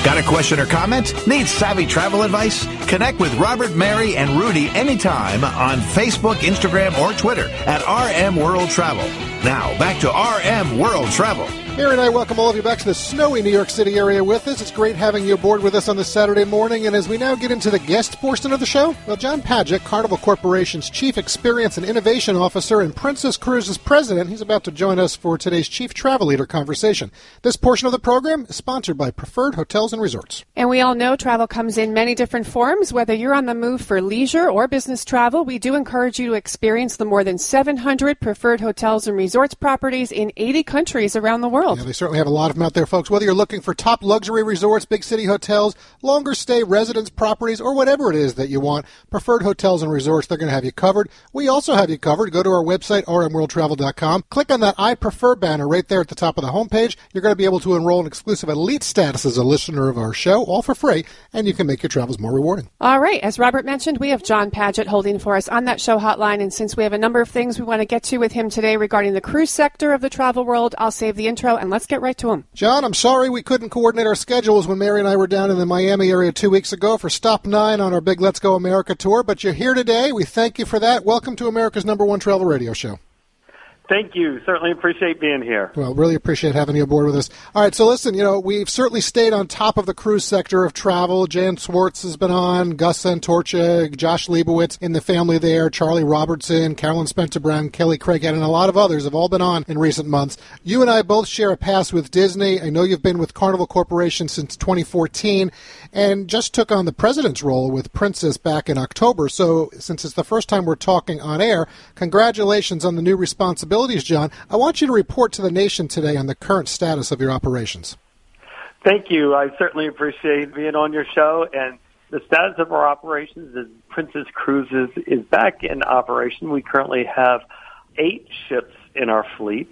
Got a question or comment? Need savvy travel advice? Connect with Robert, Mary, and Rudy anytime on Facebook, Instagram, or Twitter at RM World Travel. Now, back to RM World Travel. Mary and I welcome all of you back to the snowy New York City area with us. It's great having you aboard with us on this Saturday morning. And as we now get into the guest portion of the show, well, John Padgett, Carnival Corporation's Chief Experience and Innovation Officer and Princess Cruises President, he's about to join us for today's Chief Travel Leader conversation. This portion of the program is sponsored by Preferred Hotels and Resorts. And we all know travel comes in many different forms. Whether you're on the move for leisure or business travel, we do encourage you to experience the more than 700 Preferred Hotels and Resorts properties in 80 countries around the world. Yeah, they certainly have a lot of them out there, folks. Whether you're looking for top luxury resorts, big city hotels, longer stay residence properties, or whatever it is that you want, Preferred Hotels and Resorts, they're going to have you covered. We also have you covered. Go to our website, rmworldtravel.com. Click on that I Prefer banner right there at the top of the homepage. You're going to be able to enroll in exclusive elite status as a listener of our show, all for free, and you can make your travels more rewarding. All right. As Robert mentioned, we have John Padgett holding for us on that show hotline, and since we have a number of things we want to get to with him today regarding the cruise sector of the travel world, I'll save the intro and let's get right to him. John, I'm sorry we couldn't coordinate our schedules when Mary and I were down in the Miami area 2 weeks ago for Stop 9 on our big Let's Go America tour, but you're here today. We thank you for that. Welcome to America's #1 travel radio show. Thank you. Certainly appreciate being here. Well, really appreciate having you aboard with us. All right, so listen, we've certainly stayed on top of the cruise sector of travel. Jan Swartz has been on, Gus Santorcha, Josh Leibowitz in the family there, Charlie Robertson, Carolyn Spencer Brown, Kelly Craighead, and a lot of others have all been on in recent months. You and I both share a past with Disney. I know you've been with Carnival Corporation since 2014 and just took on the president's role with Princess back in October. So since it's the first time we're talking on air, congratulations on the new responsibility. John, I want you to report to the nation today on the current status of your operations. Thank you. I certainly appreciate being on your show. And the status of our operations is Princess Cruises is back in operation. We currently have 8 ships in our fleet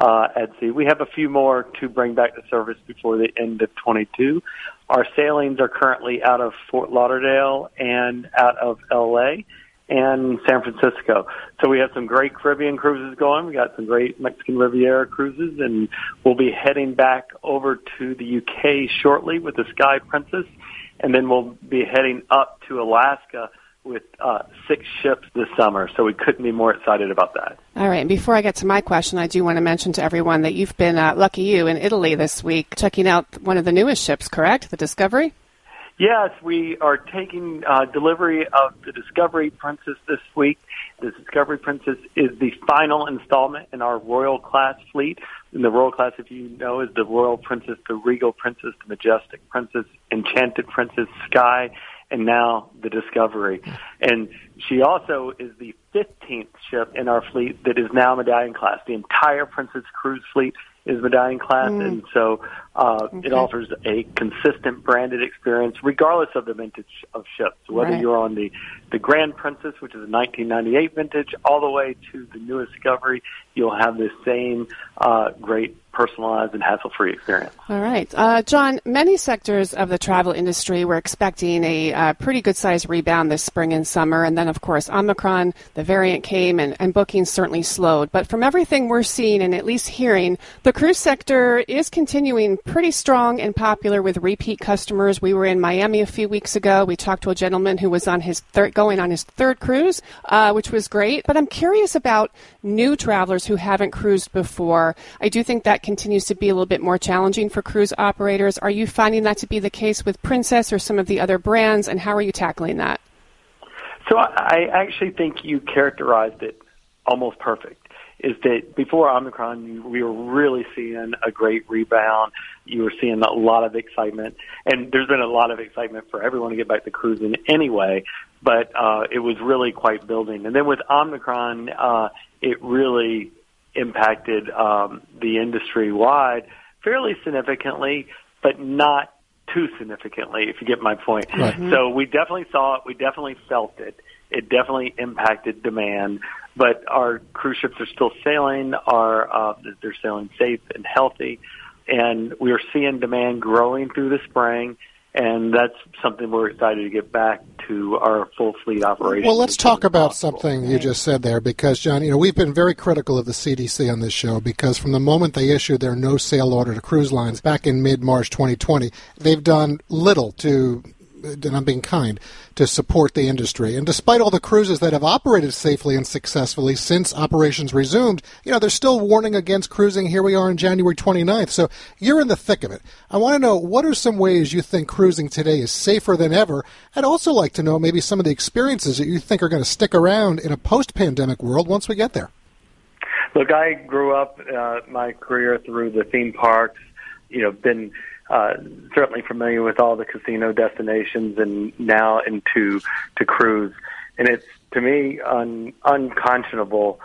at sea. We have a few more to bring back to service before the end of 22. Our sailings are currently out of Fort Lauderdale and out of L.A., and San Francisco. So we have some great Caribbean cruises going. We got some great Mexican Riviera cruises, and we'll be heading back over to the UK shortly with the Sky Princess, and then we'll be heading up to Alaska with 6 ships this summer. So we couldn't be more excited about that. All right. And before I get to my question, I do want to mention to everyone that you've been, lucky you, in Italy this week, checking out one of the newest ships, correct? The Discovery? Yes, we are taking delivery of the Discovery Princess this week. The Discovery Princess is the final installment in our Royal Class fleet. And the Royal Class, if you know, is the Royal Princess, the Regal Princess, the Majestic Princess, Enchanted Princess, Sky, and now the Discovery. And she also is the 15th ship in our fleet that is now Medallion Class. The entire Princess Cruise fleet is Medallion Class, and so it offers a consistent branded experience regardless of the vintage of ships. Whether you're on the Grand Princess, which is a 1998 vintage, all the way to the newest Discovery, you'll have the same great personalized and hassle-free experience. All right. John, many sectors of the travel industry were expecting a pretty good-sized rebound this spring and summer, and then, of course, Omicron, the variant came, and bookings certainly slowed. But from everything we're seeing and at least hearing, the cruise sector is continuing pretty strong and popular with repeat customers. We were in Miami a few weeks ago. We talked to a gentleman who was on going on his third cruise, which was great. But I'm curious about new travelers who haven't cruised before. I do think that continues to be a little bit more challenging for cruise operators. Are you finding that to be the case with Princess or some of the other brands, and how are you tackling that? So I actually think you characterized it almost perfect. Is that before Omicron, we were really seeing a great rebound. You were seeing a lot of excitement, and there's been a lot of excitement for everyone to get back to cruising anyway, but it was really quite building. And then with Omicron, it really impacted the industry wide fairly significantly, but not too significantly, if you get my point. Right. So we definitely saw it. We definitely felt it. It definitely impacted demand, but our cruise ships are still sailing. They're sailing safe and healthy, and we are seeing demand growing through the spring, and that's something we're excited to get back to our full fleet operation. Well, let's talk about something you just said there, because, John, we've been very critical of the CDC on this show, because from the moment they issued their no-sail order to cruise lines back in mid-March 2020, they've done little to, and I'm being kind, to support the industry. And despite all the cruises that have operated safely and successfully since operations resumed, they're still warning against cruising. Here we are on January 29th. So you're in the thick of it. I want to know, what are some ways you think cruising today is safer than ever? I'd also like to know maybe some of the experiences that you think are going to stick around in a post-pandemic world once we get there. Look, I grew up my career through the theme parks, been certainly familiar with all the casino destinations, and now into cruise. And it's, to me, unconscionable,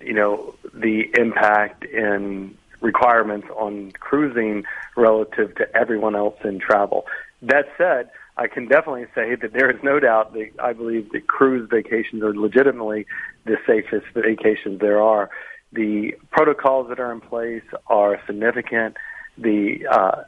the impact and requirements on cruising relative to everyone else in travel. That said, I can definitely say that there is no doubt that I believe that cruise vacations are legitimately the safest vacations there are. The protocols that are in place are significant. The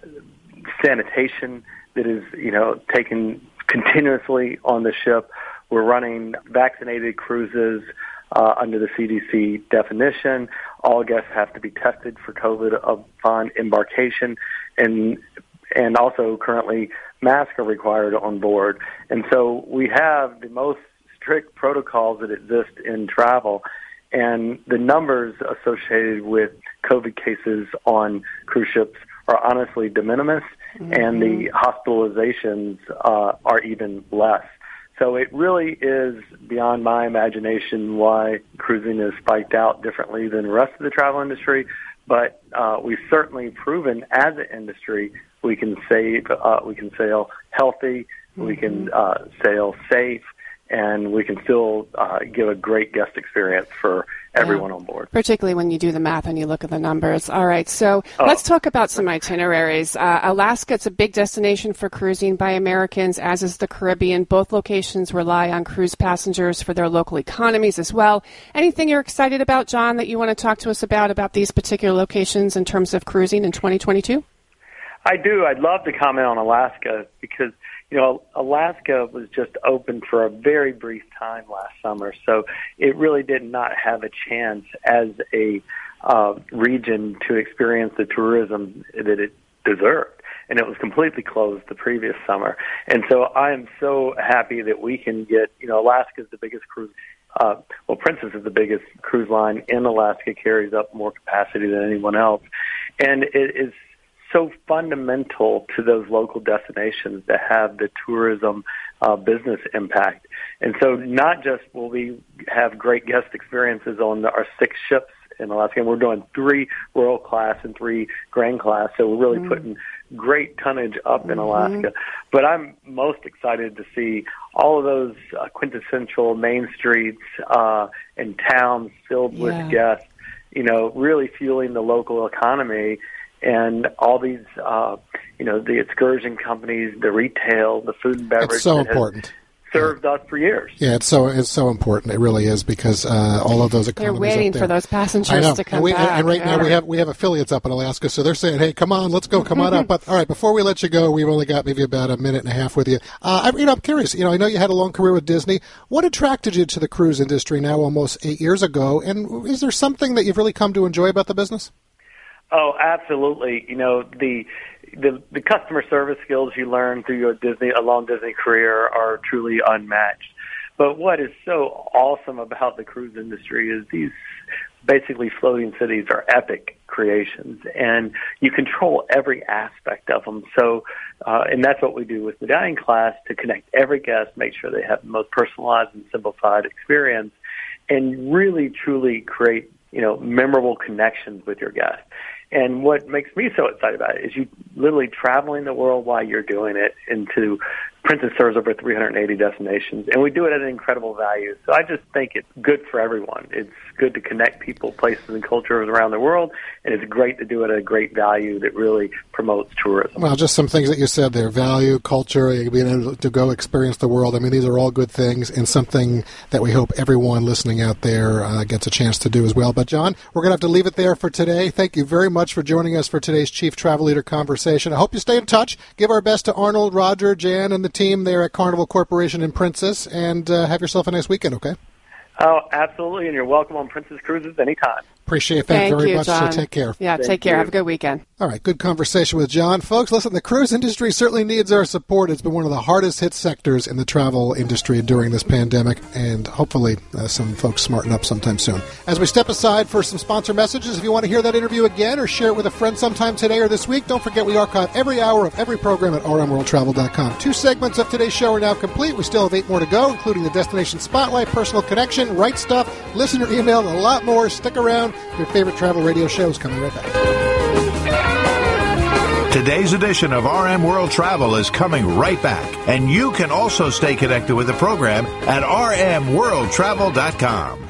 sanitation that is, taken continuously on the ship. We're running vaccinated cruises under the CDC definition. All guests have to be tested for COVID upon embarkation, and also currently masks are required on board. And so we have the most strict protocols that exist in travel, and the numbers associated with COVID cases on cruise ships are honestly de minimis, and the hospitalizations are even less. So it really is beyond my imagination why cruising is spiked out differently than the rest of the travel industry. But we've certainly proven as an industry we can sail healthy, we can sail safe, and we can still give a great guest experience for everyone on board. Particularly when you do the math and you look at the numbers. All right, so let's talk about some itineraries. Alaska, it's a big destination for cruising by Americans, as is the Caribbean. Both locations rely on cruise passengers for their local economies as well. Anything you're excited about, John, that you want to talk to us about these particular locations in terms of cruising in 2022? I do. I'd love to comment on Alaska because, Alaska was just open for a very brief time last summer, so it really did not have a chance as a region to experience the tourism that it deserved. And it was completely closed the previous summer. And so I am so happy that we can get, Alaska is the biggest cruise. Princess is the biggest cruise line in Alaska, carries up more capacity than anyone else. And it is so fundamental to those local destinations to have the tourism business impact. And so not just will we have great guest experiences on our 6 ships in Alaska, and we're doing 3 Royal Class and 3 Grand Class, so we're really putting great tonnage up in Alaska. But I'm most excited to see all of those quintessential main streets and towns filled with guests, really fueling the local economy. And all these, the excursion companies, the retail, the food and beverage. It's so important. Served us for years. Yeah, it's so important. It really is, because all of those economies. They're waiting for those passengers to come back. And right now we have affiliates up in Alaska, so they're saying, "Hey, come on, let's go, come on up." But all right, before we let you go, we've only got maybe about a minute and a half with you. I'm curious. I know you had a long career with Disney. What attracted you to the cruise industry now, almost 8 years ago? And is there something that you've really come to enjoy about the business? Oh, absolutely. The customer service skills you learn through your long Disney career are truly unmatched. But what is so awesome about the cruise industry is these basically floating cities are epic creations, and you control every aspect of them. So, and that's what we do with Medallion Class, to connect every guest, make sure they have the most personalized and simplified experience, and really truly create, memorable connections with your guests. And what makes me so excited about it is you literally traveling the world while you're doing it. Into Princess serves over 380 destinations, and we do it at an incredible value. So I just think it's good for everyone. It's good to connect people, places, and cultures around the world, and it's great to do it at a great value that really promotes tourism. Well, just some things that you said there: value, culture, being able to go experience the world. I mean, these are all good things, and something that we hope everyone listening out there gets a chance to do as well. But John, we're going to have to leave it there for today. Thank you very much for joining us for today's Chief Travel Leader Conversation. I hope you stay in touch. Give our best to Arnold, Roger, Jan, and the team there at Carnival Corporation in Princess, and have yourself a nice weekend, okay? Oh, absolutely, and you're welcome on Princess Cruises anytime. Appreciate that very much, John. so take care. Yeah, take care. Have a good weekend. All right, good conversation with John. Folks, listen, the cruise industry certainly needs our support. It's been one of the hardest hit sectors in the travel industry during this pandemic, and hopefully some folks smarten up sometime soon. As we step aside for some sponsor messages, if you want to hear that interview again or share it with a friend sometime today or this week, don't forget we archive every hour of every program at rmworldtravel.com. 2 segments of today's show are now complete. We still have 8 more to go, including the Destination Spotlight, Personal Connection, Right Stuff, Listener Email, and a lot more. Stick around. Your favorite travel radio show is coming right back. Today's edition of RM World Travel is coming right back, and you can also stay connected with the program at rmworldtravel.com.